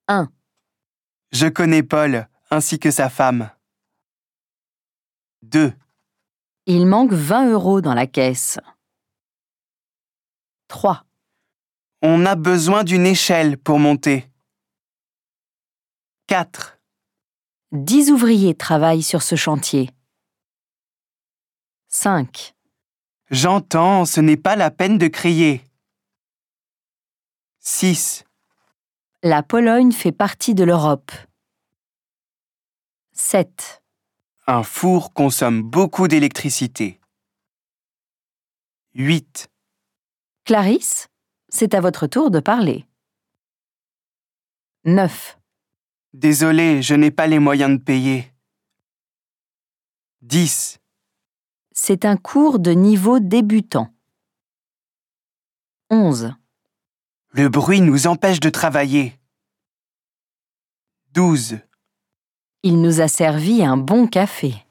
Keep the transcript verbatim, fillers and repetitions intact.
un. Je connais Paul, ainsi que sa femme. deux. Il manque vingt euros dans la caisse. trois. On a besoin d'une échelle pour monter. quatre. dix ouvriers travaillent sur ce chantier. cinq. J'entends, ce n'est pas la peine de crier. six. La Pologne fait partie de l'Europe. sept. Un four consomme beaucoup d'électricité. huit. Clarisse, c'est à votre tour de parler. neuf. Désolé, je n'ai pas les moyens de payer. dix. C'est un cours de niveau débutant. onze. Le bruit nous empêche de travailler. douze. Il nous a servi un bon café.